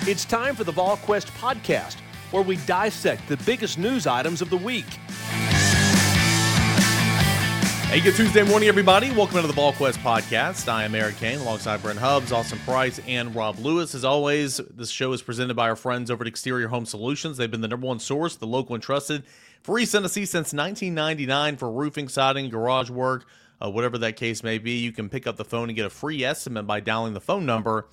It's time for the VolQuest podcast, where we dissect the biggest news items of the week. Hey, good Tuesday morning, everybody. Welcome to the VolQuest podcast. I am Eric Kane, alongside Brent Hubbs, Austin Price, and Rob Lewis. As always, this show is presented by our friends over at Exterior Home Solutions. They've been the number one source, the local and trusted, for East Tennessee since 1999 for roofing, siding, garage work, whatever that case may be. You can pick up the phone and get a free estimate by dialing the phone number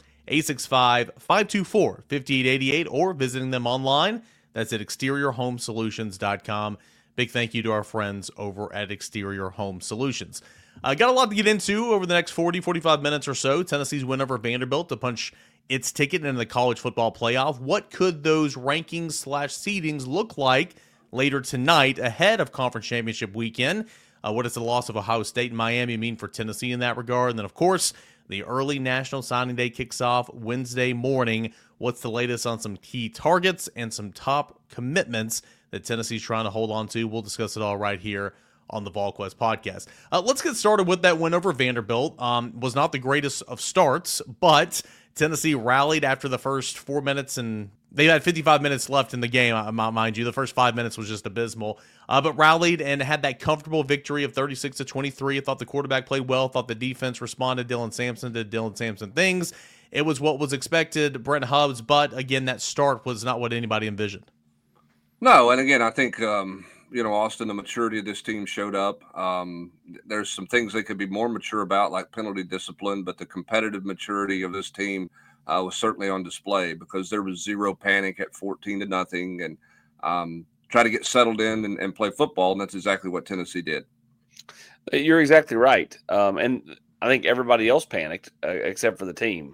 865-524-5888 or visiting them online. That's at exteriorhomesolutions.com. Big thank you to our friends over at Exterior Home Solutions. Got a lot to get into over the next 40-45 minutes or so. Tennessee's win over Vanderbilt to punch its ticket into the college football playoff. What could those rankings/seedings look like later tonight ahead of conference championship weekend? What does the loss of Ohio State and Miami mean for Tennessee in that regard? And then, of course, the early National Signing Day kicks off Wednesday morning. What's the latest on some key targets and some top commitments that Tennessee's trying to hold on to? We'll discuss it all right here on the VolQuest podcast. Let's get started with that win over Vanderbilt. Was not the greatest of starts, but Tennessee rallied after the first 4 minutes, and they had 55 minutes left in the game, mind you. The first 5 minutes was just abysmal, but rallied and had that comfortable victory of 36-23. I thought the quarterback played well. Thought the defense responded. Dylan Sampson did Dylan Sampson things. It was what was expected, Brent Hubbs, but again, that start was not what anybody envisioned. No, and again, I think, Austin, the maturity of this team showed up. There's some things they could be more mature about, like penalty discipline, but the competitive maturity of this team was certainly on display because there was zero panic at 14-0 and try to get settled in and play football, and that's exactly what Tennessee did. You're exactly right. And I think everybody else panicked except for the team.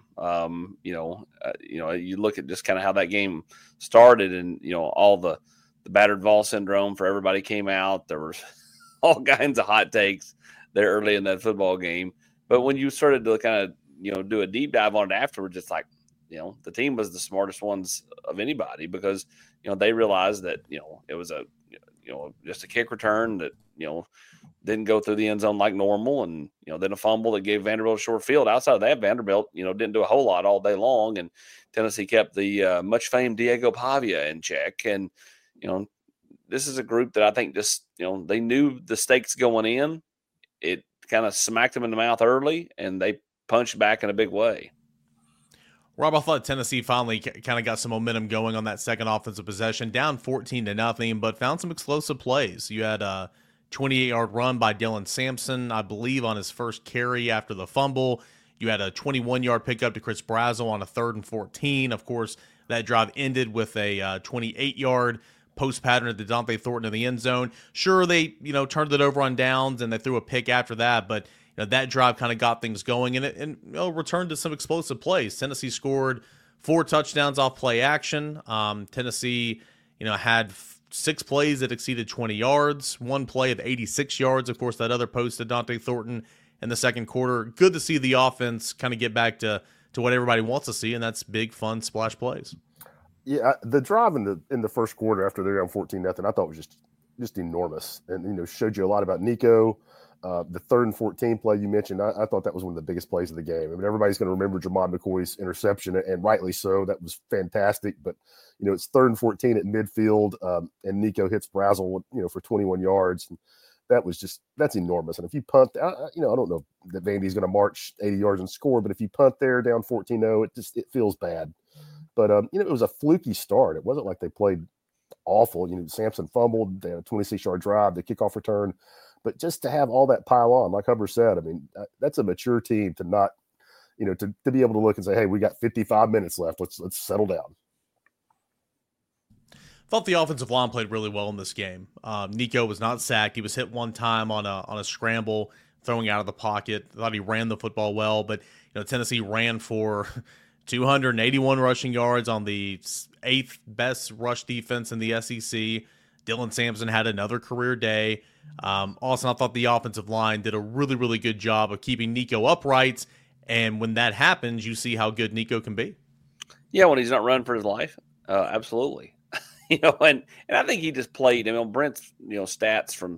You look at just kind of how that game started and, all the battered Vol syndrome for everybody came out. There was all kinds of hot takes there early in that football game. But when you started to kind of, do a deep dive on it afterwards, it's like, the team was the smartest ones of anybody because, they realized that, it was just a kick return that, didn't go through the end zone like normal. And, then a fumble that gave Vanderbilt a short field. Outside of that, Vanderbilt, didn't do a whole lot all day long. And Tennessee kept the much famed Diego Pavia in check. And, this is a group that I think just, they knew the stakes going in. It kind of smacked them in the mouth early, and they punched back in a big way. Rob, I thought Tennessee finally kind of got some momentum going on that second offensive possession, down 14-0, but found some explosive plays. You had a 28-yard run by Dylan Sampson, I believe, on his first carry after the fumble. You had a 21-yard pickup to Chris Brazzell on a 3rd and 14. Of course, that drive ended with a 28-yard post pattern to Dante Thornton in the end zone. Sure, they turned it over on downs and they threw a pick after that, but that drive kind of got things going and returned to some explosive plays. Tennessee scored 4 touchdowns off play action. Tennessee, had 6 plays that exceeded 20 yards, 1 play of 86 yards. Of course, that other post to Dante Thornton in the second quarter. Good to see the offense kind of get back to what everybody wants to see, and that's big, fun splash plays. Yeah, the drive in the first quarter after they're down 14-0, I thought was just enormous, and showed you a lot about Nico. The 3rd and 14 play you mentioned, I thought that was one of the biggest plays of the game. I mean, everybody's going to remember Jamon McCoy's interception, and rightly so. That was fantastic. But it's 3rd and 14 at midfield, and Nico hits Brazzell, for 21 yards. And that's enormous. And if you punt, I don't know that Vandy's going to march 80 yards and score, but if you punt there down 14-0, it feels bad. But, it was a fluky start. It wasn't like they played awful. Sampson fumbled, they had a 26-yard drive, the kickoff return. But just to have all that pile on, like Hubbard said, I mean, that's a mature team to not, to be able to look and say, hey, we got 55 minutes left. Let's settle down. Thought the offensive line played really well in this game. Nico was not sacked. He was hit one time on a scramble, throwing out of the pocket. Thought he ran the football well, but Tennessee ran for 281 rushing yards on the 8th best rush defense in the SEC. Dylan Sampson had another career day. Also, I thought the offensive line did a really, really good job of keeping Nico upright. And when that happens, you see how good Nico can be. Yeah, when he's not running for his life, absolutely. And I think he just played. Brent's stats from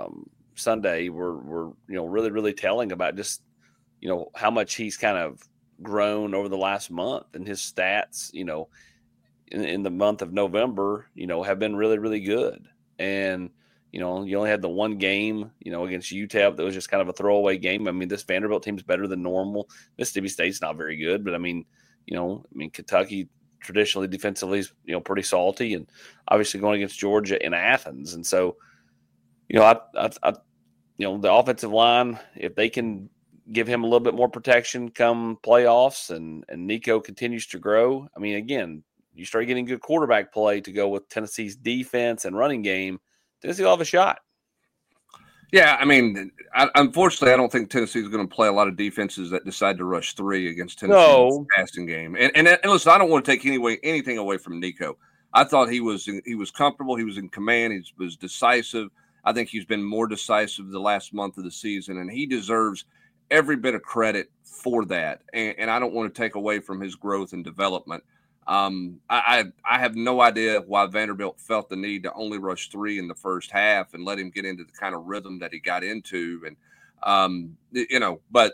Sunday were really, really telling about just how much he's kind of grown over the last month, and his stats, in the month of November, have been really, really good. And, you only had the one game, against UTEP that was just kind of a throwaway game. I mean, this Vanderbilt team's better than normal. Mississippi State's not very good, but Kentucky traditionally defensively is, pretty salty, and obviously going against Georgia in Athens. And so, the offensive line, if they can give him a little bit more protection come playoffs and Nico continues to grow, I mean, again, you start getting good quarterback play to go with Tennessee's defense and running game, Tennessee will have a shot. Yeah, I mean, unfortunately, I don't think Tennessee is going to play a lot of defenses that decide to rush 3 against Tennessee in the passing game. And listen, I don't want to take anything away from Nico. I thought he was comfortable. He was in command. He was decisive. I think he's been more decisive the last month of the season, and he deserves every bit of credit for that. And I don't want to take away from his growth and development. I have no idea why Vanderbilt felt the need to only rush 3 in the first half and let him get into the kind of rhythm that he got into. And, but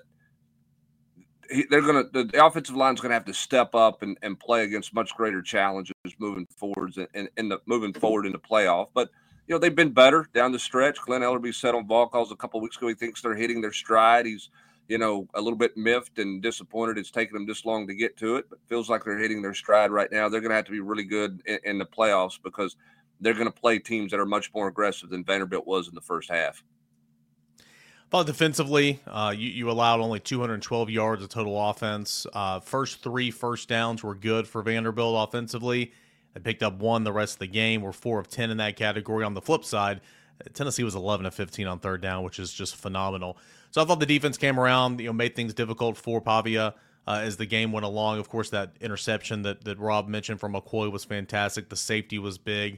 the offensive line is going to have to step up and play against much greater challenges moving forward moving forward in the playoff. But, they've been better down the stretch. Glenn Ellerby said on Vol Calls a couple of weeks ago, he thinks they're hitting their stride. He's, a little bit miffed and disappointed it's taken them this long to get to it, but feels like they're hitting their stride right now. They're going to have to be really good in the playoffs because they're going to play teams that are much more aggressive than Vanderbilt was in the first half. Thought defensively, you allowed only 212 yards of total offense. First 3 first downs were good for Vanderbilt offensively. They picked up 1 the rest of the game. We're 4 of 10 in that category. On the flip side, Tennessee was 11 of 15 on third down, which is just phenomenal. So I thought the defense came around, made things difficult for Pavia as the game went along. Of course, that interception that Rob mentioned from McCoy was fantastic. The safety was big.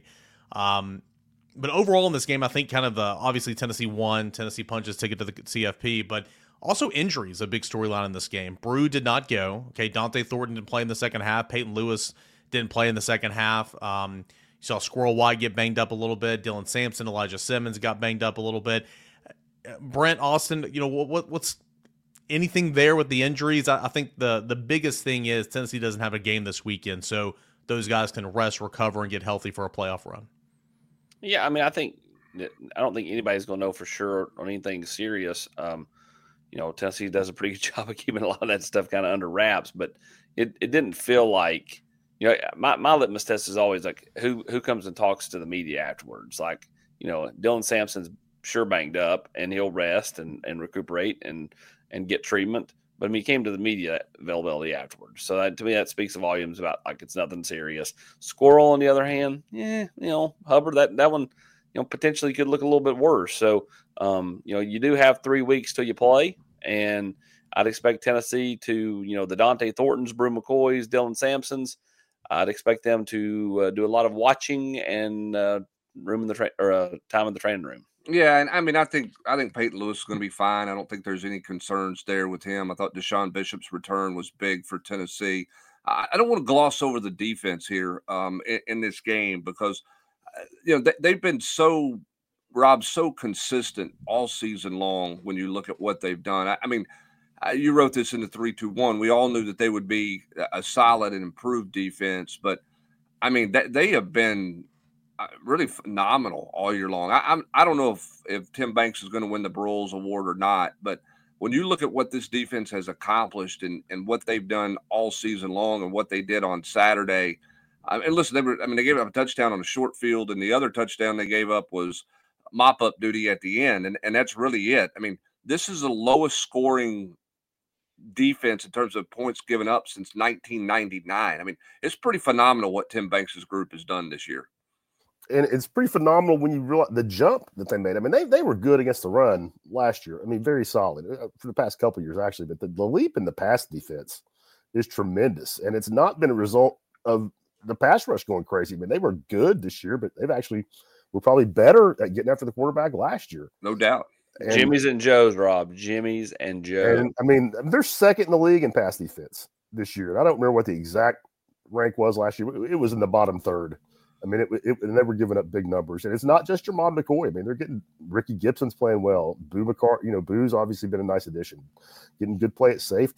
But overall in this game, I think kind of obviously Tennessee won. Tennessee punches ticket to the CFP, but also injuries, a big storyline in this game. Brew did not go. Okay, Dante Thornton didn't play in the second half. Peyton Lewis didn't play in the second half. You saw Squirrel White get banged up a little bit. Dylan Sampson, Elijah Simmons got banged up a little bit. Brent, Austin, what's anything there with the injuries? I think the biggest thing is Tennessee doesn't have a game this weekend, so those guys can rest, recover, and get healthy for a playoff run. Yeah, I mean, I don't think anybody's going to know for sure on anything serious. Tennessee does a pretty good job of keeping a lot of that stuff kind of under wraps, but it didn't feel like, my litmus test is always like who comes and talks to the media afterwards. Like, Dylan Sampson's sure banged up and he'll rest and recuperate and get treatment. But I mean, he came to the media availability afterwards. So to me, that speaks volumes about like it's nothing serious. Squirrel, on the other hand, Hubbard, that one, potentially could look a little bit worse. So, you do have 3 weeks till you play, and I'd expect Tennessee to, the Dante Thorntons, Brew McCoys, Dylan Sampsons, I'd expect them to do a lot of watching and time in the training room. Yeah, and I mean, I think Peyton Lewis is going to be fine. I don't think there's any concerns there with him. I thought Deshaun Bishop's return was big for Tennessee. I don't want to gloss over the defense here in this game because they've been so consistent all season long. When you look at what they've done, I mean, you wrote this in the 3-2-1. We all knew that they would be a solid and improved defense, but I mean, they have been really phenomenal all year long. I don't know if Tim Banks is going to win the Broyles Award or not, but when you look at what this defense has accomplished and what they've done all season long and what they did on Saturday, and listen, they gave up a touchdown on a short field, and the other touchdown they gave up was mop-up duty at the end, and that's really it. I mean, this is the lowest scoring defense in terms of points given up since 1999. I mean, it's pretty phenomenal what Tim Banks' group has done this year. And it's pretty phenomenal when you realize the jump that they made. I mean, they were good against the run last year. I mean, very solid for the past couple of years, actually. But the leap in the pass defense is tremendous. And it's not been a result of the pass rush going crazy. I mean, they were good this year, but they've actually were probably better at getting after the quarterback last year. No doubt. And, Jimmy's and Joe's, Rob. Jimmy's and Joe. And, I mean, they're second in the league in pass defense this year. And I don't remember what the exact rank was last year. It was in the bottom third. I mean, it never given up big numbers. And it's not just Jermon McCoy. I mean, they're getting Ricky Gibson's playing well. Boo's obviously been a nice addition, getting good play at safety.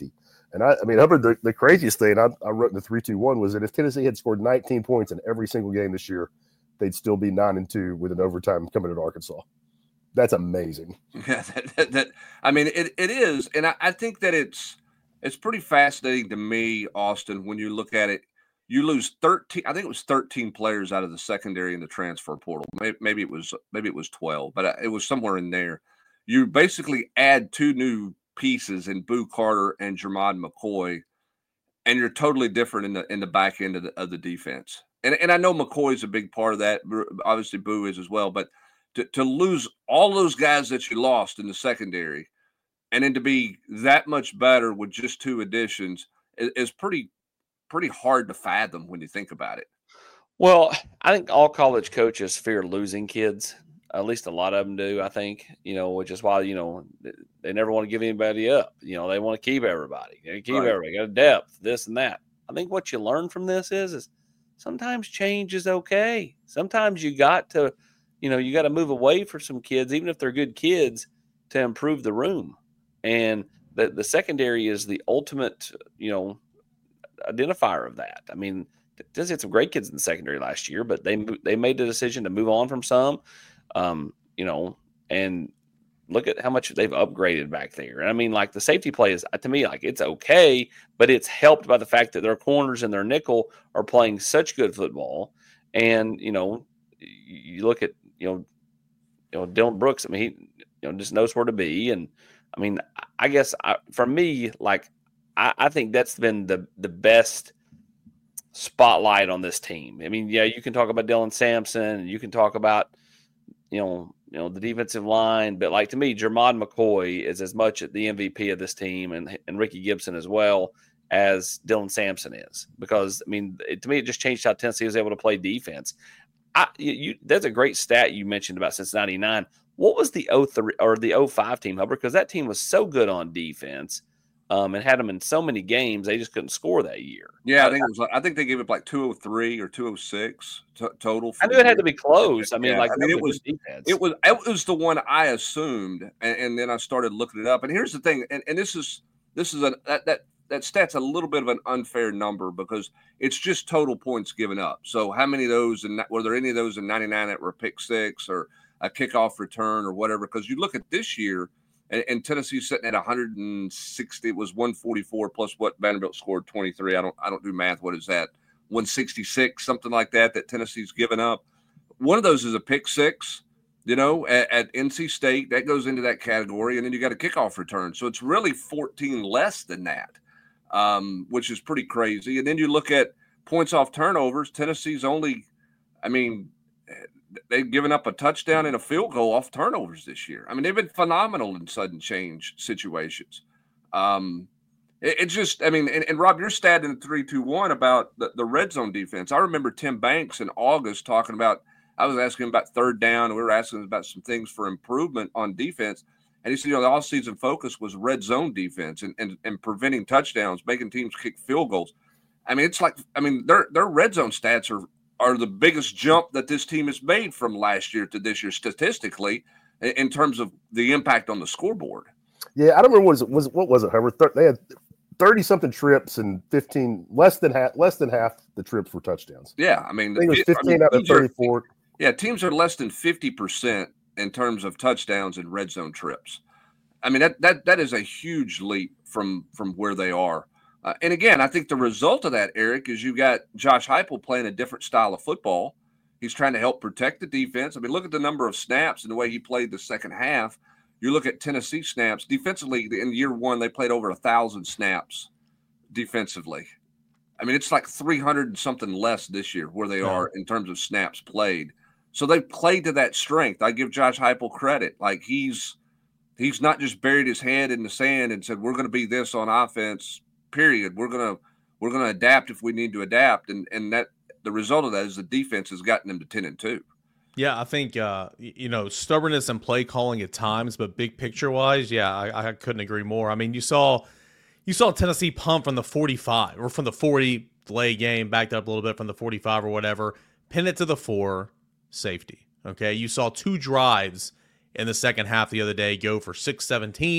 And I mean, Hubbard, the craziest thing I wrote in the 3-2-1 was that if Tennessee had scored 19 points in every single game this year, they'd still be 9-2 with an overtime coming to Arkansas. That's amazing. Yeah, I mean, it is, and I think that it's pretty fascinating to me, Austin, when you look at it. You lose 13. I think it was 13 players out of the secondary in the transfer portal. Maybe it was 12, but it was somewhere in there. You basically add 2 new pieces in Boo Carter and Jermod McCoy, and you're totally different in the back end of the defense. And I know McCoy's a big part of that. Obviously, Boo is as well. But to lose all those guys that you lost in the secondary, and then to be that much better with just 2 additions is pretty hard to fathom when you think about it. Well, I think all college coaches fear losing kids. At least a lot of them do, I think, which is why, they never want to give anybody up. They want to keep everybody. Everybody got a depth, this and that. I think what you learn from this is sometimes change is okay. Sometimes you got to, you got to move away for some kids, even if they're good kids, to improve the room. And the secondary is the ultimate, identifier of that. I mean, Tennessee had some great kids in the secondary last year, but they made the decision to move on from some. And look at how much they've upgraded back there. And I mean, like the safety play is, to me, like it's okay, but it's helped by the fact that their corners and their nickel are playing such good football. And, you look at, Dylan Brooks, I mean, he, just knows where to be. And I mean, I guess for me, like, I think that's been the best spotlight on this team. I mean, yeah, you can talk about Dylan Sampson, and you can talk about, the defensive line, but like to me, Jermod McCoy is as much the MVP of this team, and Ricky Gibson as well as Dylan Sampson is, because I mean, to me, it just changed how Tennessee was able to play defense. That's a great stat you mentioned about since '99. What was the 03 or the 05 team, Hubbard? Because that team was so good on defense. And had them in so many games, they just couldn't score that year. Yeah, I think they gave up like 203 or 206 total. I knew it had to be close. I mean, yeah, it was the one I assumed, and then I started looking it up. And here's the thing, and this is that stat's a little bit of an unfair number because it's just total points given up. So how many of those, and were there any of those in '99 that were pick six or a kickoff return or whatever? Because you look at this year. And Tennessee's sitting at 160. It was 144 plus what Vanderbilt scored 23. I don't do math. What is that? 166, something like that Tennessee's given up. One of those is a pick six, at NC State. That goes into that category. And then you got a kickoff return. So it's really 14 less than that, which is pretty crazy. And then you look at points off turnovers. Tennessee's only, they've given up a touchdown and a field goal off turnovers this year. I mean, they've been phenomenal in sudden change situations. And Rob, your stat in the 3-2-1 about the red zone defense. I remember Tim Banks in August talking about, I was asking him about third down, and we were asking him about some things for improvement on defense. And he said, the all-season focus was red zone defense and preventing touchdowns, making teams kick field goals. I mean, it's like, their red zone stats are the biggest jump that this team has made from last year to this year statistically in terms of the impact on the scoreboard. Yeah, I don't remember what was it, Hubbard? They had 30-something trips and 15 less than half the trips were touchdowns. Yeah, I think it was 15 out of 34. Teams are less than 50% in terms of touchdowns and red zone trips. I mean, that is a huge leap from where they are. And again, I think the result of that, Eric, is you got Josh Heupel playing a different style of football. He's trying to help protect the defense. I mean, look at the number of snaps and the way he played the second half. You look at Tennessee snaps defensively. In year one, they played over 1,000 snaps defensively. I mean, it's like 300 and something less this year where they are in terms of snaps played. So they played to that strength. I give Josh Heupel credit. Like he's not just buried his head in the sand and said, we're going to be this on offense, period. We're gonna adapt if we need to adapt, and that the result of that is the defense has gotten them to 10-2. Yeah, I think stubbornness and play calling at times, but big picture wise, I couldn't agree more. I mean, you saw Tennessee punt from the 45 or from the 40, delay game, backed up a little bit from the 45 or whatever, pin it to the 4, safety. Okay, you saw 2 drives in the second half the other day go for 6-17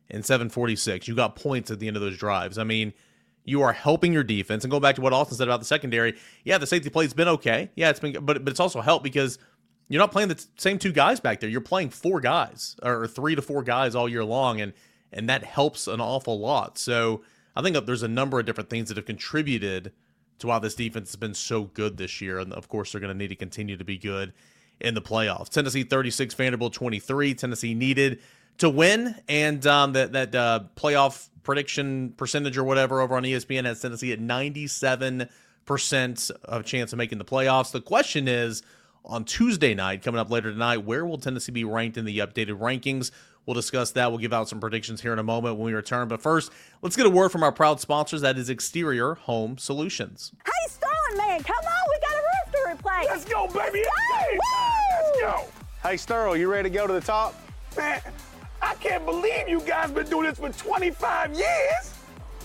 and 7:46. You got points at the end of those drives. I mean, you are helping your defense. And going back to what Austin said about the secondary, yeah, the safety play's been okay. Yeah, it's been, but it's also helped because you're not playing the same two guys back there. You're playing 4 guys or 3 to 4 guys all year long, and that helps an awful lot. So I think that there's a number of different things that have contributed to why this defense has been so good this year. And of course, they're going to need to continue to be good in the playoffs. Tennessee 36, Vanderbilt 23. Tennessee needed to win, and that playoff prediction percentage or whatever over on ESPN has Tennessee at 97% of a chance of making the playoffs. The question is, on Tuesday night, coming up later tonight, where will Tennessee be ranked in the updated rankings? We'll discuss that. We'll give out some predictions here in a moment when we return. But first, let's get a word from our proud sponsors. That is Exterior Home Solutions. Hey, Sterling, man, come on. We got a roof to replace. Let's go, baby. Let's go. It's game time. Let's go. Hey, Sterling, you ready to go to the top? Man, I can't believe you guys been doing this for 25 years.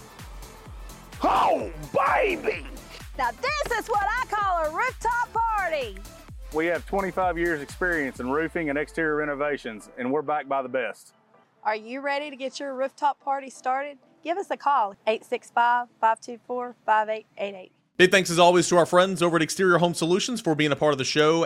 Oh, baby. Now, this is what I call a rooftop party. We have 25 years experience in roofing and exterior renovations, and we're backed by the best. Are you ready to get your rooftop party started? Give us a call, 865-524-5888. Big thanks as always to our friends over at Exterior Home Solutions for being a part of the show.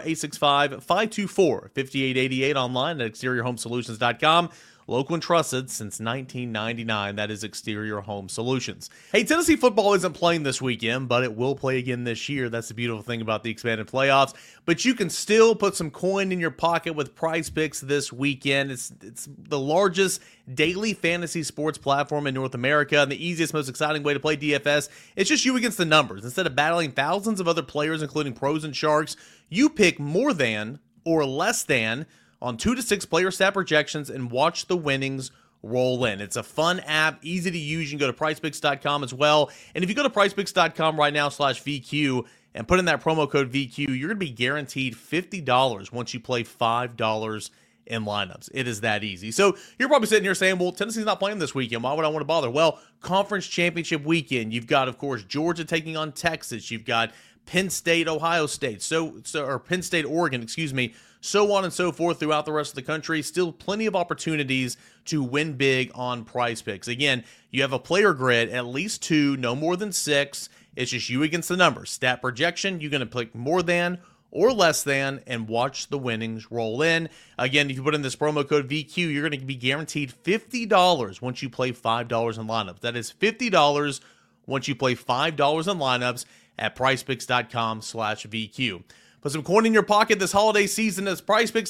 865-524-5888 online at exteriorhomesolutions.com. Local and trusted since 1999. That is Exterior Home Solutions. Hey, Tennessee football isn't playing this weekend, but it will play again this year. That's the beautiful thing about the expanded playoffs. But you can still put some coin in your pocket with Prize Picks this weekend. It's the largest daily fantasy sports platform in North America, and the easiest, most exciting way to play DFS. It's just you against the numbers. Instead of battling thousands of other players, including pros and sharks, you pick more than or less than on 2 to 6 player stat projections and watch the winnings roll in. It's a fun app, easy to use. You can go to PrizePicks.com as well. And if you go to PrizePicks.com right now /VQ and put in that promo code VQ, you're going to be guaranteed $50 once you play $5 in lineups. It is that easy. So you're probably sitting here saying, well, Tennessee's not playing this weekend. Why would I want to bother? Well, conference championship weekend. You've got, of course, Georgia taking on Texas. You've got Penn State, Ohio State, or Penn State, Oregon, so on and so forth throughout the rest of the country. Still plenty of opportunities to win big on Prize Picks. Again, you have a player grid, at least 2, no more than 6. It's just you against the numbers. Stat projection, you're going to pick more than or less than and watch the winnings roll in. Again, if you put in this promo code VQ, you're going to be guaranteed $50 once you play $5 in lineups. That is $50 once you play $5 in lineups at PrizePicks.com/VQ. Put some coin in your pocket this holiday season at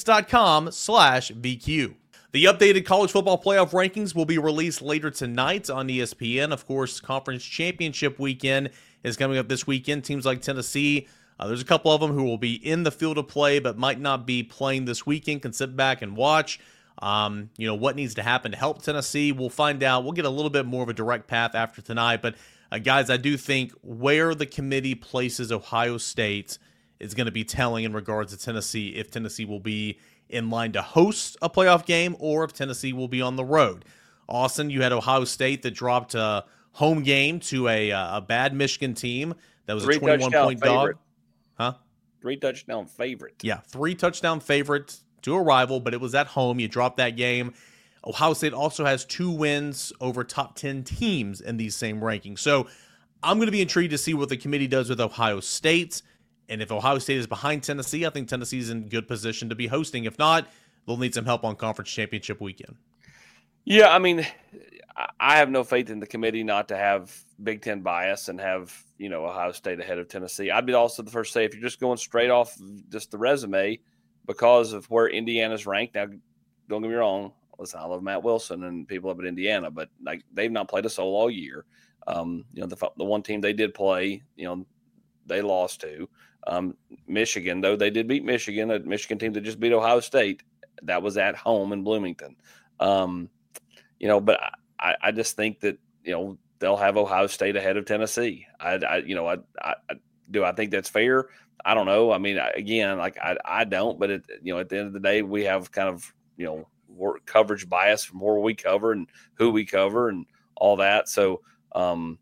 PrizePicks.com/VQ. The updated college football playoff rankings will be released later tonight on ESPN. Of course, conference championship weekend is coming up this weekend. Teams like Tennessee, there's a couple of them who will be in the field of play but might not be playing this weekend, can sit back and watch. What needs to happen to help Tennessee, we'll find out. We'll get a little bit more of a direct path after tonight. But guys, I do think where the committee places Ohio State is going to be telling in regards to Tennessee, if Tennessee will be in line to host a playoff game or if Tennessee will be on the road. Austin, you had Ohio State that dropped a home game to a bad Michigan team that was a 21-point dog. Huh? 3-touchdown favorite. Yeah, 3-touchdown favorite to a rival, but it was at home. You dropped that game. Ohio State also has 2 wins over top 10 teams in these same rankings. So I'm going to be intrigued to see what the committee does with Ohio State. And if Ohio State is behind Tennessee, I think Tennessee's in good position to be hosting. If not, they'll need some help on conference championship weekend. Yeah, I mean, I have no faith in the committee not to have Big Ten bias and have, Ohio State ahead of Tennessee. I'd be also the first to say, if you're just going straight off just the resume because of where Indiana's ranked, now, don't get me wrong, listen, I love Matt Wilson and people up at Indiana, but they've not played a soul all year. The one team they did play, they lost to. Michigan, though they did beat Michigan, a Michigan team that just beat Ohio State. That was at home in Bloomington. But I just think that, they'll have Ohio State ahead of Tennessee. Do I think that's fair? I don't know. I mean, I don't, but at the end of the day, we have kind of, coverage bias from where we cover and who we cover and all that. So, I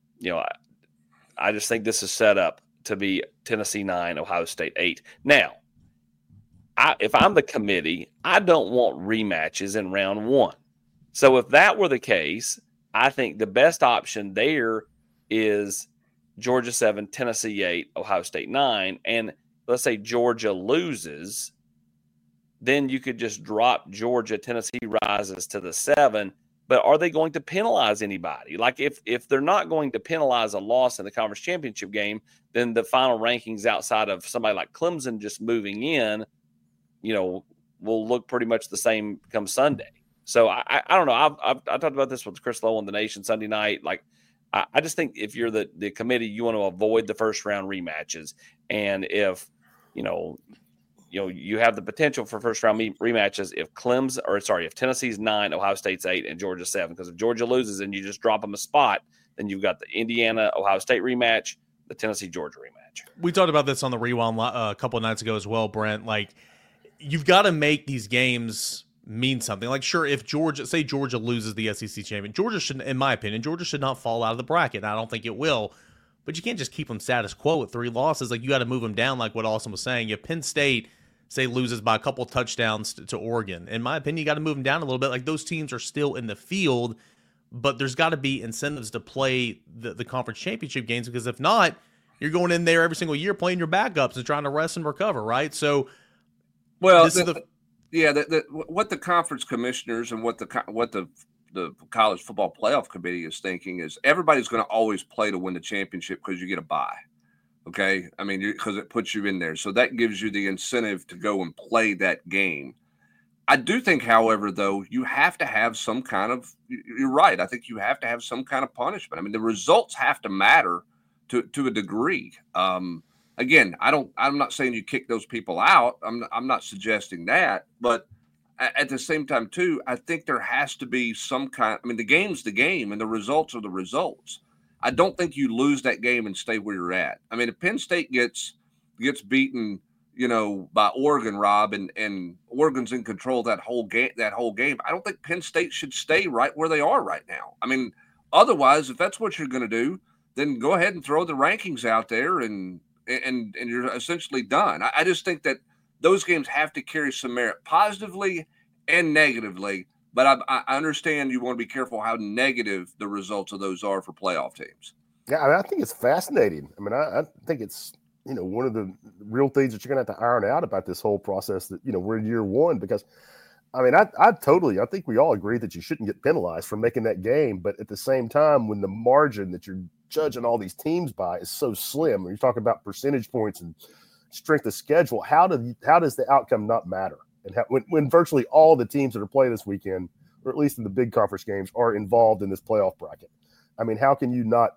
just think this is set up to be Tennessee 9, Ohio State 8. Now, if I'm the committee, I don't want rematches in round 1. So if that were the case, I think the best option there is Georgia 7, Tennessee 8, Ohio State 9. And let's say Georgia loses, then you could just drop Georgia. Tennessee rises to the 7. But are they going to penalize anybody? Like if they're not going to penalize a loss in the conference championship game, then the final rankings outside of somebody like Clemson just moving in, will look pretty much the same come Sunday. So I don't know. I talked about this with Chris Lowe on The Nation Sunday night. Like I just think if you're the committee, you want to avoid the first round rematches. And if you have the potential for first round rematches if Tennessee's 9, Ohio State's 8, and Georgia's 7. Because if Georgia loses and you just drop them a spot, then you've got the Indiana Ohio State rematch, the Tennessee Georgia rematch. We talked about this on the Rewind a couple of nights ago as well, Brent. Like, you've got to make these games mean something. Like, sure, if Georgia loses the SEC champion, Georgia should, in my opinion, Georgia should not fall out of the bracket. I don't think it will, but you can't just keep them status quo with 3 losses. Like, you got to move them down. Like what Austin was saying, if Penn State say loses by a couple touchdowns to Oregon, in my opinion, you got to move them down a little bit. Like, those teams are still in the field, but there's got to be incentives to play the conference championship games, because if not, you're going in there every single year playing your backups and trying to rest and recover, right? So, well, what the conference commissioners and what the college football playoff committee is thinking is everybody's going to always play to win the championship because you get a bye. Okay. I mean, because it puts you in there. So that gives you the incentive to go and play that game. I do think, however, though, you have to have some kind of, you're right. I think you have to have some kind of punishment. I mean, the results have to matter to a degree. Again, I'm not saying you kick those people out. I'm not suggesting that, but at the same time too, I think there has to be some kind, I mean, the game's the game and the results are the results. I don't think you lose that game and stay where you're at. I mean, if Penn State gets beaten, by Oregon, Rob, and Oregon's in control of that whole game, I don't think Penn State should stay right where they are right now. I mean, otherwise, if that's what you're going to do, then go ahead and throw the rankings out there and you're essentially done. I just think that those games have to carry some merit positively and negatively. But I understand you want to be careful how negative the results of those are for playoff teams. Yeah, I think it's fascinating. I mean, I think it's, one of the real things that you're going to have to iron out about this whole process that, we're in year 1, because, I mean, I think we all agree that you shouldn't get penalized for making that game. But at the same time, when the margin that you're judging all these teams by is so slim, when you're talking about percentage points and strength of schedule, how does the outcome not matter? And when virtually all the teams that are playing this weekend, or at least in the big conference games, are involved in this playoff bracket. I mean, how can you not,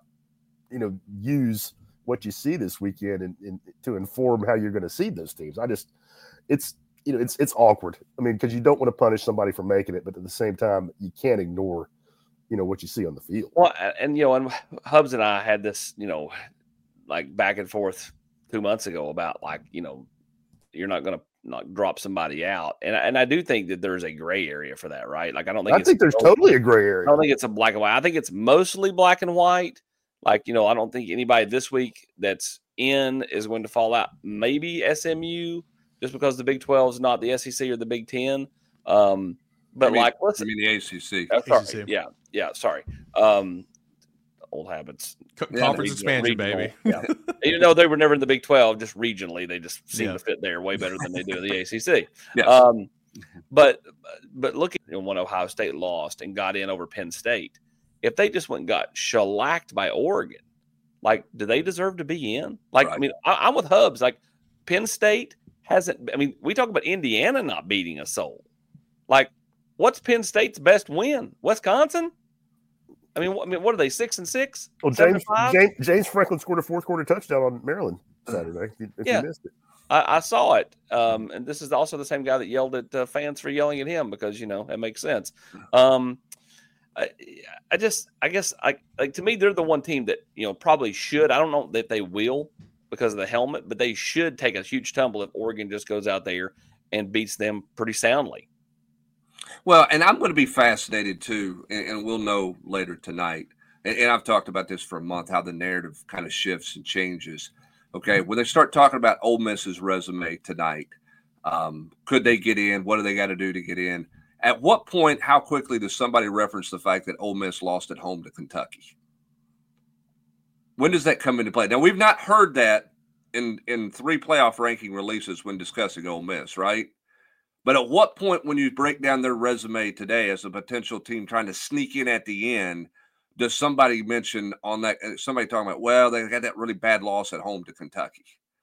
use what you see this weekend and to inform how you're going to seed those teams? It's awkward. I mean, because you don't want to punish somebody for making it, but at the same time, you can't ignore, what you see on the field. Well, and Hubs and I had this, like back and forth 2 months ago about you're not going to not drop somebody out. And I do think that there's a gray area for that, right? Like, I think there's totally a gray area. I don't think it's a black and white. I think it's mostly black and white. Like, I don't think anybody this week that's in is going to fall out. Maybe SMU, just because the Big 12 is not the SEC or the Big 10. But the ACC. Sorry. ACC. Yeah. Sorry. Old habits. Conference expansion, baby. Yeah. Even though they were never in the Big 12, just regionally, they just seem to fit there way better than they do in the ACC. Yeah. But look at when Ohio State lost and got in over Penn State. If they just went and got shellacked by Oregon, like, do they deserve to be in? Like, right. I mean, I'm with Hubs. Like, Penn State hasn't. I mean, we talk about Indiana not beating a soul. Like, what's Penn State's best win? Wisconsin? I mean, what are they, 6-6? Well, James Franklin scored a fourth quarter touchdown on Maryland Saturday. If you missed it, I saw it. And this is also the same guy that yelled at fans for yelling at him because it makes sense. I guess to me, they're the one team that probably should. I don't know that they will because of the helmet, but they should take a huge tumble if Oregon just goes out there and beats them pretty soundly. Well, and I'm going to be fascinated too, and we'll know later tonight. And I've talked about this for a month, how the narrative kind of shifts and changes. Okay, when they start talking about Ole Miss's resume tonight, could they get in? What do they got to do to get in? at what point, how quickly does somebody reference the fact that Ole Miss lost at home to Kentucky? When does that come into play? Now, we've not heard that in 3 playoff ranking releases when discussing Ole Miss, right? But at what point, when you break down their resume today as a potential team trying to sneak in at the end, does somebody mention on that, somebody talking about, well, they had that really bad loss at home to Kentucky?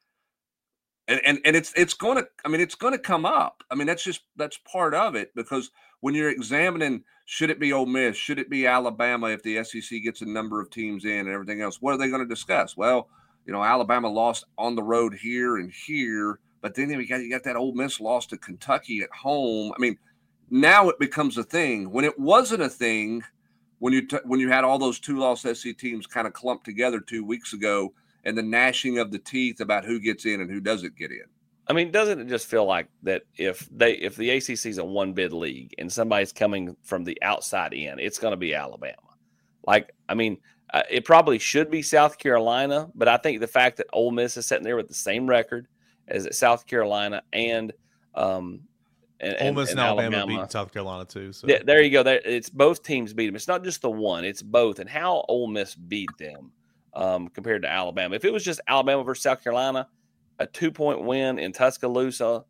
And it's going to, I mean, it's going to come up. I mean, that's part of it, because when you're examining, should it be Ole Miss, should it be Alabama if the SEC gets a number of teams in and everything else, what are they going to discuss? Well, Alabama lost on the road here and here, but then you got that Ole Miss loss to Kentucky at home. I mean, now it becomes a thing. When it wasn't a thing, when you had all those 2-loss SEC teams kind of clumped together 2 weeks ago, and the gnashing of the teeth about who gets in and who doesn't get in. I mean, doesn't it just feel like that if the ACC is a 1-bid league and somebody's coming from the outside in, it's going to be Alabama? Like, I mean, it probably should be South Carolina, but I think the fact that Ole Miss is sitting there with the same record as South Carolina and Ole Miss and Alabama beat South Carolina too. So there you go. It's both teams beat them. It's not just the one; it's both. And how Ole Miss beat them compared to Alabama. If it was just Alabama versus South Carolina, a 2-point win in Tuscaloosa,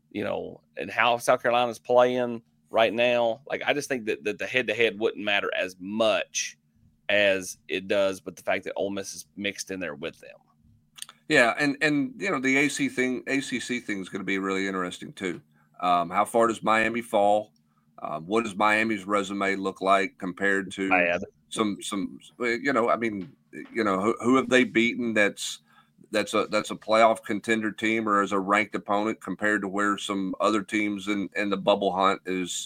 and how South Carolina's playing right now, like I just think that the head-to-head wouldn't matter as much as it does, but the fact that Ole Miss is mixed in there with them. Yeah, and the ACC thing is going to be really interesting too. How far does Miami fall? What does Miami's resume look like compared to some? I mean, who have they beaten? That's a playoff contender team or as a ranked opponent compared to where some other teams in the bubble hunt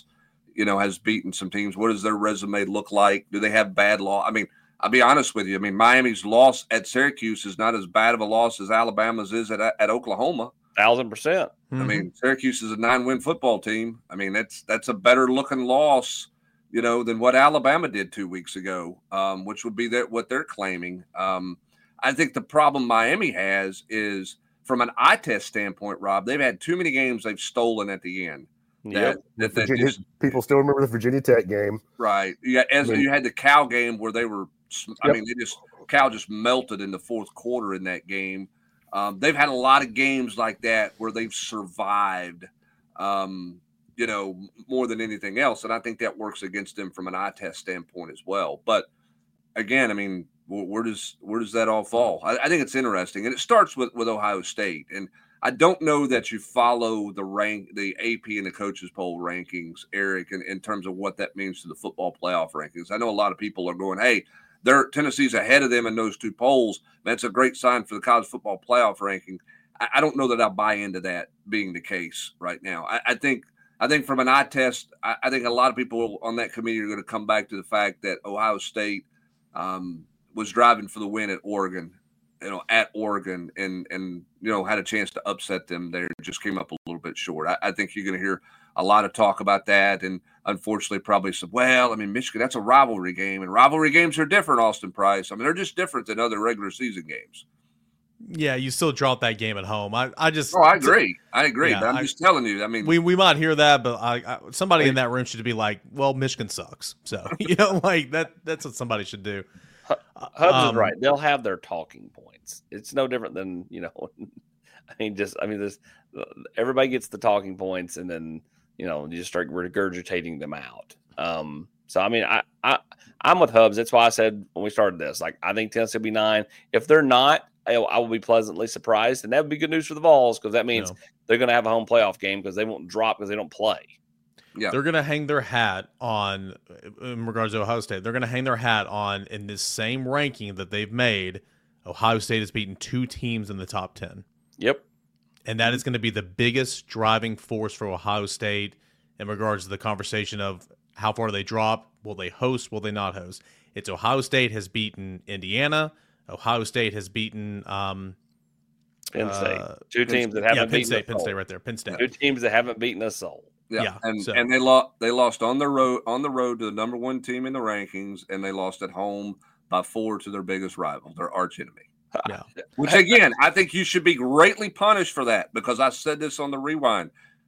has beaten some teams. What does their resume look like? Do they have bad loss? I mean, I'll be honest with you. I mean, Miami's loss at Syracuse is not as bad of a loss as Alabama's is at Oklahoma. 1,000%. I mean, Syracuse is a 9-win football team. I mean, that's a better looking loss, than what Alabama did 2 weeks ago, which would be what they're claiming. I think the problem Miami has is from an eye test standpoint, Rob, they've had too many games they've stolen at the end. People still remember the Virginia Tech game. Right. Yeah. You had the Cal game where they were, Cal just melted in the fourth quarter in that game. They've had a lot of games like that where they've survived, more than anything else. And I think that works against them from an eye test standpoint as well. But again, I mean, where does that all fall? I think it's interesting. And it starts with Ohio State. And I don't know that you follow the AP and the coaches poll rankings, Eric, in terms of what that means to the football playoff rankings. I know a lot of people are going, hey, Tennessee's ahead of them in those 2 polls. That's a great sign for the college football playoff ranking. I don't know that I buy into that being the case right now. I think from an eye test, I think a lot of people on that committee are going to come back to the fact that Ohio State was driving for the win at Oregon, and had a chance to upset them there. Just came up a little bit short. I think you're going to hear a lot of talk about that, and unfortunately probably some, Michigan, that's a rivalry game, and rivalry games are different, Austin Price. I mean, they're just different than other regular season games. Yeah, you still drop that game at home. I agree. Yeah, but I'm just telling you. I mean, we might hear that, but somebody in that room should be like, well, Michigan sucks. So, like that's what somebody should do. Hubs is right. They'll have their talking points. It's no different than, everybody gets the talking points, and then, you just start regurgitating them out. So, I mean, I'm with Hubs. That's why I said when we started this, like, I think Tennessee will be 9. If they're not, I will be pleasantly surprised, and that would be good news for the Vols, because that means they're going to have a home playoff game because they won't drop because they don't play. Yeah, they're going to hang their hat on, in regards to Ohio State, they're going to hang their hat on, in this same ranking that they've made, Ohio State has beaten 2 teams in the top 10. Yep. And that is going to be the biggest driving force for Ohio State in regards to the conversation of how far they drop. Will they host? Will they not host? It's Ohio State has beaten Indiana. Ohio State has beaten Penn State. 2 teams that haven't beaten us. Penn State right there. Penn State. 2 teams that haven't beaten us all. Yeah. And they lost on the road to the number 1 team in the rankings, and they lost at home by 4 to their biggest rival, their arch enemy. Yeah. Which again, I think you should be greatly punished for that, because I said this on the Rewind.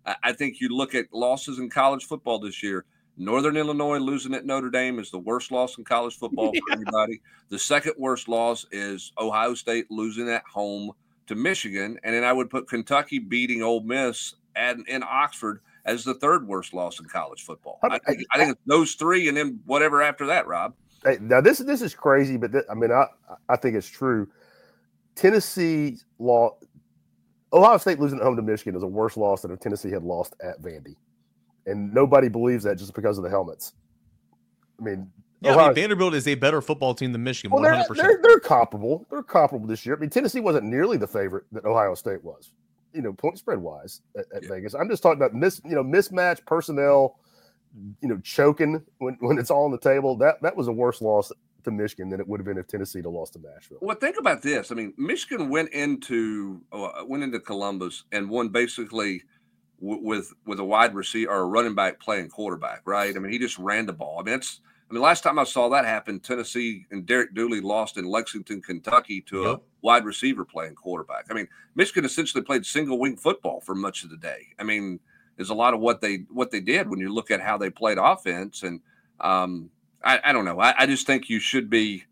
I think you look at losses in college football this year. Northern Illinois losing at Notre Dame is the worst loss in college football for anybody. The second worst loss is Ohio State losing at home to Michigan. And then I would put Kentucky beating Ole Miss in Oxford as the third worst loss in college football. I think it's those three and then whatever after that, Rob. Hey, now, this is crazy, but I think it's true. Tennessee lost. Ohio State losing at home to Michigan is a worse loss than if Tennessee had lost at Vandy. And nobody believes that just because of the helmets. I mean, Vanderbilt is a better football team than Michigan. Well, 100%. They're comparable. They're comparable this year. I mean, Tennessee wasn't nearly the favorite that Ohio State was, point spread wise at Vegas. I'm just talking about mismatch personnel, choking when it's all on the table. That was a worse loss to Michigan than it would have been if Tennessee had lost to Nashville. Well, think about this. I mean, Michigan went into Columbus and won basically with a wide receiver or a running back playing quarterback, right? I mean, he just ran the ball. I mean, last time I saw that happen, Tennessee and Derek Dooley lost in Lexington, Kentucky to a wide receiver playing quarterback. I mean, Michigan essentially played single wing football for much of the day. I mean, there's a lot of what they did when you look at how they played offense. And I don't know. I just think you should be,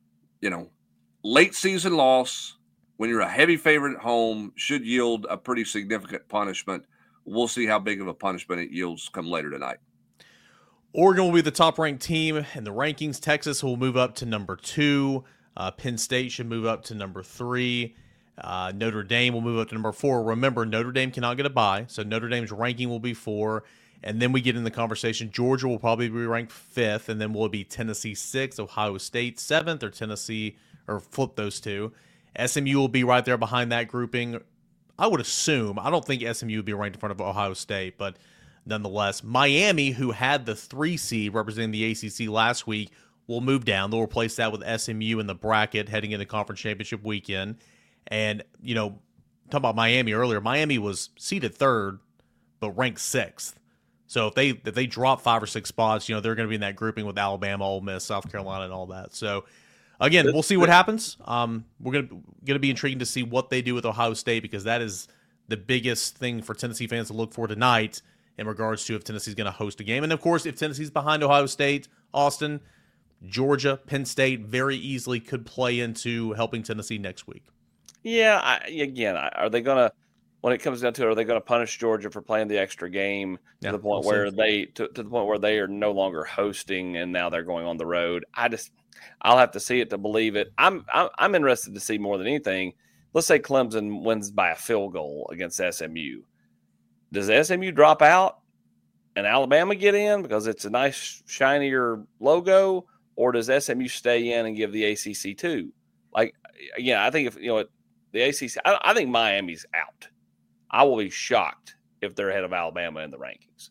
late season loss when you're a heavy favorite at home should yield a pretty significant punishment. We'll see how big of a punishment it yields come later tonight. Oregon will be the top-ranked team in the rankings. Texas will move up to number 2. Penn State should move up to number 3. Notre Dame will move up to number 4. Remember, Notre Dame cannot get a bye, so Notre Dame's ranking will be 4. And then we get in the conversation. Georgia will probably be ranked 5th, and then will it be Tennessee 6th, Ohio State 7th, or Tennessee, or flip those two. SMU will be right there behind that grouping. I would assume. I don't think SMU would be ranked in front of Ohio State, but nonetheless, Miami, who had the 3 seed representing the ACC last week, will move down. They'll replace that with SMU in the bracket heading into conference championship weekend. And, talking about Miami earlier, Miami was seeded 3rd, but ranked 6th. So if they drop 5 or 6 spots, they're going to be in that grouping with Alabama, Ole Miss, South Carolina, and all that. So, again, we'll see what happens. We're going to be intrigued to see what they do with Ohio State, because that is the biggest thing for Tennessee fans to look for tonight in regards to if Tennessee's going to host a game. And, of course, if Tennessee's behind Ohio State, Austin, Georgia, Penn State very easily could play into helping Tennessee next week. Yeah, are they going to, when it comes down to it, are they going to punish Georgia for playing the extra game to the point where they are no longer hosting and now they're going on the road? I'll have to see it to believe it. I'm interested to see more than anything. Let's say Clemson wins by a field goal against SMU. Does SMU drop out and Alabama get in because it's a nice shinier logo, or does SMU stay in and give the ACC 2? I think if the ACC, I think Miami's out. I will be shocked if they're ahead of Alabama in the rankings.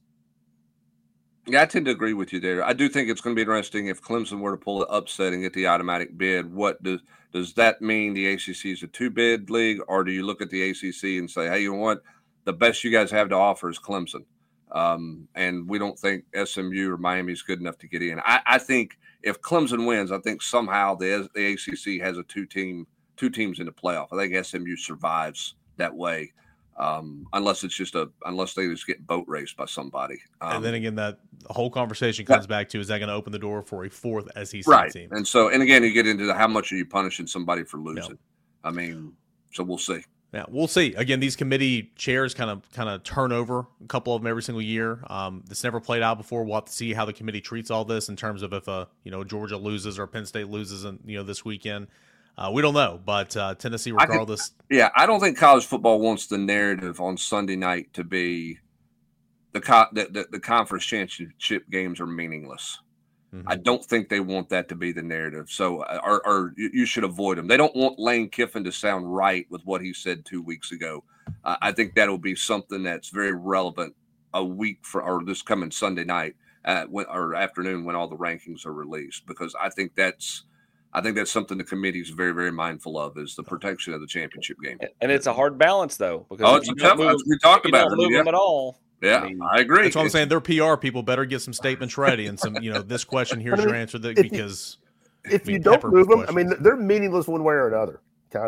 Yeah, I tend to agree with you there. I do think it's going to be interesting if Clemson were to pull the upset and get the automatic bid. What does that mean? The ACC is a 2-bid league, or do you look at the ACC and say, hey, you know what? The best you guys have to offer is Clemson. And we don't think SMU or Miami is good enough to get in. I think if Clemson wins, I think somehow the ACC has a two teams in the playoff. I think SMU survives that way. Unless they just get boat raced by somebody. And then again, that whole conversation comes back to, is that going to open the door for a 4th SEC team? And so, and again, you get into how much are you punishing somebody for losing? I mean, so we'll see. Yeah, we'll see. Again, these committee chairs kind of turn over, a couple of them every single year. This never played out before. We'll have to see how the committee treats all this in terms of if Georgia loses or Penn State loses this weekend. We don't know, but Tennessee, regardless. I don't think college football wants the narrative on Sunday night to be the conference championship games are meaningless. Mm-hmm. I don't think they want that to be the narrative. So, or you should avoid them. They don't want Lane Kiffin to sound right with what he said 2 weeks ago. I think that'll be something that's very relevant a week or this coming Sunday night or afternoon when all the rankings are released, because I think that's something the committee is very, very mindful of, is the protection of the championship game. And it's a hard balance, though, because it's a tough one. We talked about it. Move them at all. Yeah, I agree. That's what I'm saying. Their PR people better get some statements ready and some, this question, here's your answer. Because if you don't move them, I mean, they're meaningless one way or another, kind of.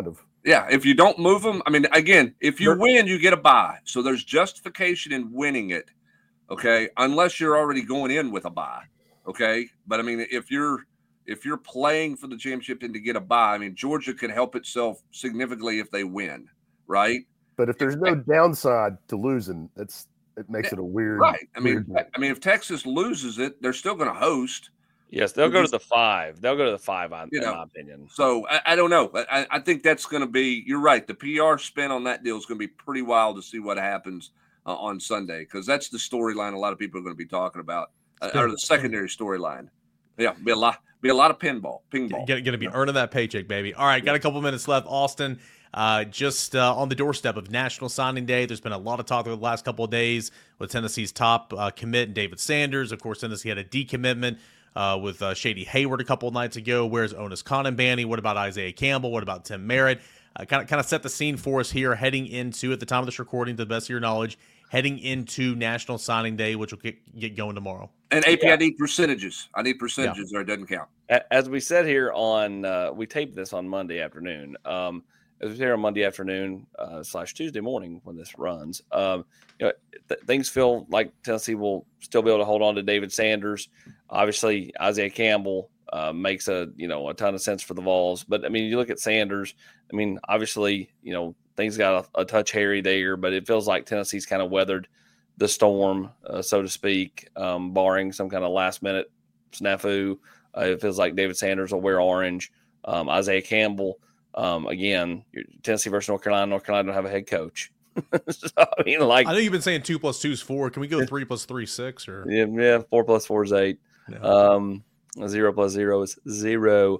Yeah, if you don't move them, I mean, again, if you win, you get a bye. So there's justification in winning it, okay? Unless you're already going in with a bye, okay? But I mean, if you're playing for the championship and to get a bye, I mean, Georgia could help itself significantly if they win, right? But if there's no downside to losing, it makes it a weird. Right. I mean, if Texas loses it, they're still going to host. Yes, they'll go to the 5. They'll go to the 5, in my opinion. So I don't know. I think that's going to be. You're right. The PR spin on that deal is going to be pretty wild to see what happens on Sunday, because that's the storyline a lot of people are going to be talking about, or the secondary storyline. Yeah, be a lot of ping ball. Going to be earning that paycheck, baby. All right, got a couple minutes left. Austin, just on the doorstep of National Signing Day. There's been a lot of talk over the last couple of days with Tennessee's top commit, David Sanders. Of course, Tennessee had a decommitment with Shady Hayward a couple of nights ago. Where's Onis Conanbanny? What about Isaiah Campbell? What about Tim Merritt? Kind of set the scene for us here heading into, at the time of this recording, to the best of your knowledge, heading into National Signing Day, which will get going tomorrow. And AP, I need percentages. Or it doesn't count. As we said here on, we taped this on Monday afternoon. As we said here on Monday afternoon / Tuesday morning when this runs, things feel like Tennessee will still be able to hold on to David Sanders. Obviously, Isaiah Campbell makes a ton of sense for the Vols. But I mean, you look at Sanders. I mean, obviously, things got a touch hairy there, but it feels like Tennessee's kind of weathered the storm, so to speak, barring some kind of last minute snafu. It feels like David Sanders will wear orange. Isaiah Campbell, again, Tennessee versus North Carolina. North Carolina don't have a head coach. So, I mean, I know you've been saying 2 + 2 is 4. Can we go 3 + 3 is 6? Or 4 + 4 is 8. Yeah. 0 + 0 is 0.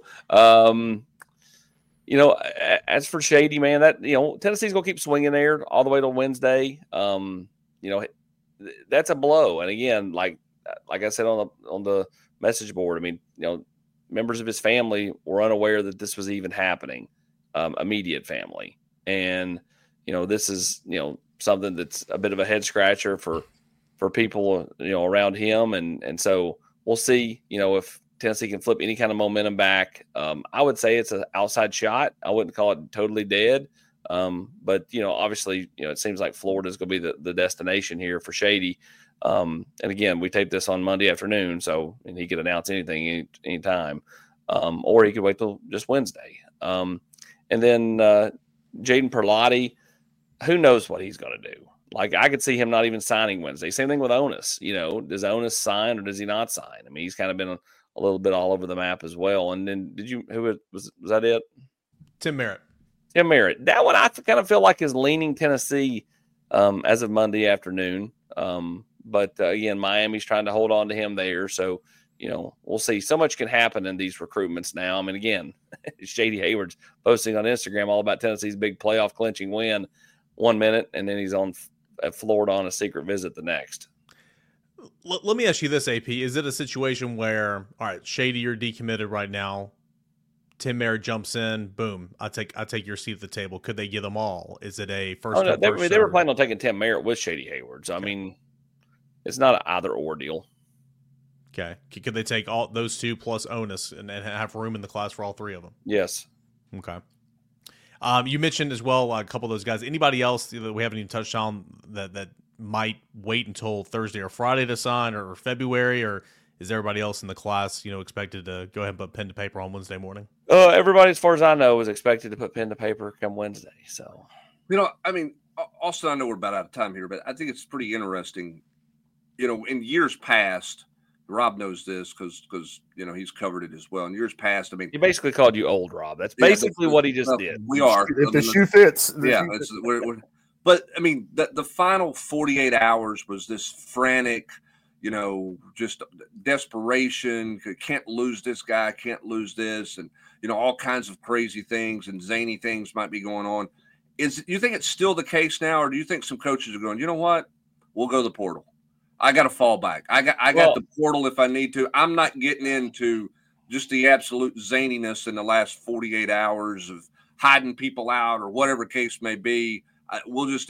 As for Shady, man, that Tennessee's gonna keep swinging there all the way till Wednesday. That's a blow. And again, like I said on the message board, I mean, members of his family were unaware that this was even happening, immediate family. And, this is, something that's a bit of a head scratcher for people, around him. And so we'll see, if Tennessee can flip any kind of momentum back. I would say it's an outside shot. I wouldn't call it totally dead. But, obviously, it seems like Florida is going to be the destination here for Shady. And again, we taped this on Monday afternoon, and he could announce anything anytime, or he could wait till just Wednesday. And then Jaden Perlotte, who knows what he's going to do? Like, I could see him not even signing Wednesday. Same thing with Onis. Does Onis sign or does he not sign? I mean, he's kind of been a little bit all over the map as well. And then who was that it? Tim Merritt. Tim Merritt. That one I kind of feel like is leaning Tennessee as of Monday afternoon. But again, Miami's trying to hold on to him there. So, we'll see. So much can happen in these recruitments now. I mean, again, Shady Hayward's posting on Instagram all about Tennessee's big playoff clinching win 1 minute, and then he's at Florida on a secret visit the next. Let me ask you this, AP. Is it a situation where, all right, Shady, you're decommitted right now, Tim Merritt jumps in, boom, I take your seat at the table. Could they get them all? Is it a first? They were planning on taking Tim Merritt with Shady Hayward. So, okay. I mean, it's not an either or deal. Okay. Could they take all those two plus Onis and have room in the class for all three of them? Yes. Okay. You mentioned as well a couple of those guys. Anybody else that we haven't even touched on that might wait until Thursday or Friday to sign, or February, or is everybody else in the class, expected to go ahead and put pen to paper on Wednesday morning? Everybody, as far as I know, is expected to put pen to paper come Wednesday. So, I mean, also, I know we're about out of time here, but I think it's pretty interesting. In years past, Rob knows this because he's covered it as well. In years past, I mean, he basically called you old, Rob. That's basically what he just did. We are. If the shoe fits, we're but I mean, the final 48 hours was this frantic, just desperation. Can't lose this guy. Can't lose this, and all kinds of crazy things and zany things might be going on. You think it's still the case now, or do you think some coaches are going, you know what, we'll go to the portal? I got to fall back. I got the portal if I need to. I'm not getting into just the absolute zaniness in the last 48 hours of hiding people out or whatever case may be. We'll just,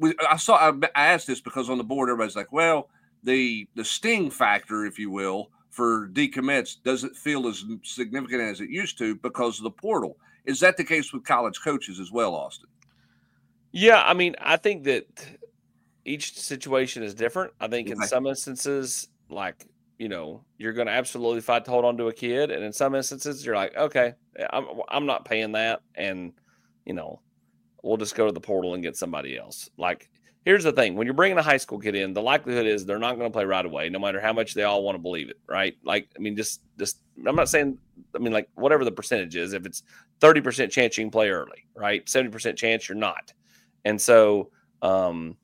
I asked this because on the board, everybody's like, well, the sting factor, if you will, for decommits doesn't feel as significant as it used to because of the portal. Is that the case with college coaches as well, Austin? Yeah, I mean, I think that each situation is different. I think in some instances, like, you're going to absolutely fight to hold on to a kid. And in some instances, you're like, okay, I'm not paying that. And, we'll just go to the portal and get somebody else. Like, here's the thing. When you're bringing a high school kid in, the likelihood is they're not going to play right away, no matter how much they all want to believe it, right? Like, I mean, just I'm not saying, like, whatever the percentage is, if it's 30% chance you can play early, right? 70% chance you're not. And so, I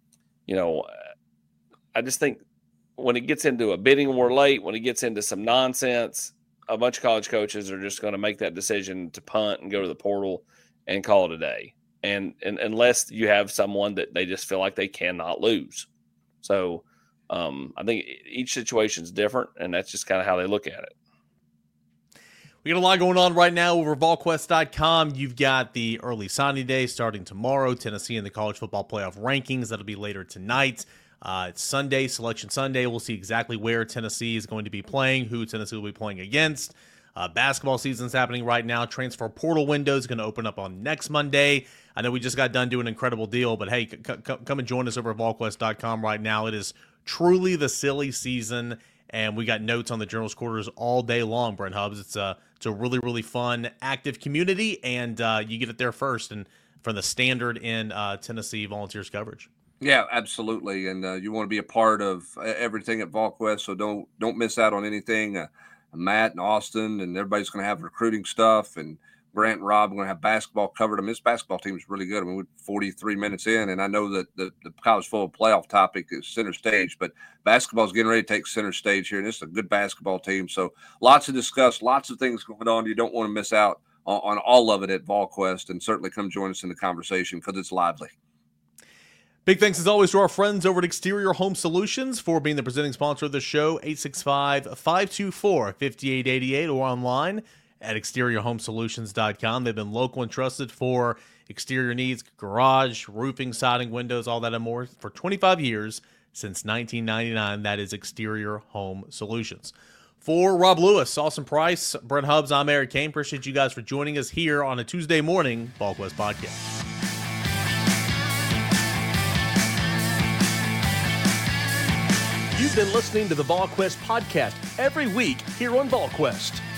just think when it gets into a bidding war late, when it gets into some nonsense, a bunch of college coaches are just going to make that decision to punt and go to the portal and call it a day. And unless you have someone that they just feel like they cannot lose. So I think each situation is different, and that's just kind of how they look at it. We got a lot going on right now over VolQuest.com. You've got the early signing day starting tomorrow. Tennessee in the college football playoff rankings. That'll be later tonight. It's Sunday, Selection Sunday. We'll see exactly where Tennessee is going to be playing, who Tennessee will be playing against. Basketball season's happening right now. Transfer portal window is going to open up on next Monday. I know we just got done doing an incredible deal, but hey, come and join us over at VolQuest.com right now. It is truly the silly season, and we got notes on the Journal's Quarters all day long, Brent Hubbs. It's a really, really fun, active community, and you get it there first and from the standard in Tennessee Volunteers coverage. Yeah, absolutely. And you want to be a part of everything at VolQuest, so don't miss out on anything. Matt and Austin and everybody's going to have recruiting stuff, and Grant and Rob are going to have basketball covered. I mean, this basketball team is really good. I mean, we're 43 minutes in, and I know that the college football playoff topic is center stage, but basketball is getting ready to take center stage here, and this is a good basketball team. So lots to discuss, lots of things going on. You don't want to miss out on all of it at VolQuest, and certainly come join us in the conversation because it's lively. Big thanks, as always, to our friends over at Exterior Home Solutions for being the presenting sponsor of the show. 865-524-5888 or online at exteriorhomesolutions.com. They've been local and trusted for exterior needs, garage, roofing, siding, windows, all that and more for 25 years since 1999. That is Exterior Home Solutions. For Rob Lewis, Austin Price, Brent Hubbs, I'm Eric Kane. Appreciate you guys for joining us here on a Tuesday morning VolQuest podcast. You've been listening to the VolQuest podcast every week here on VolQuest.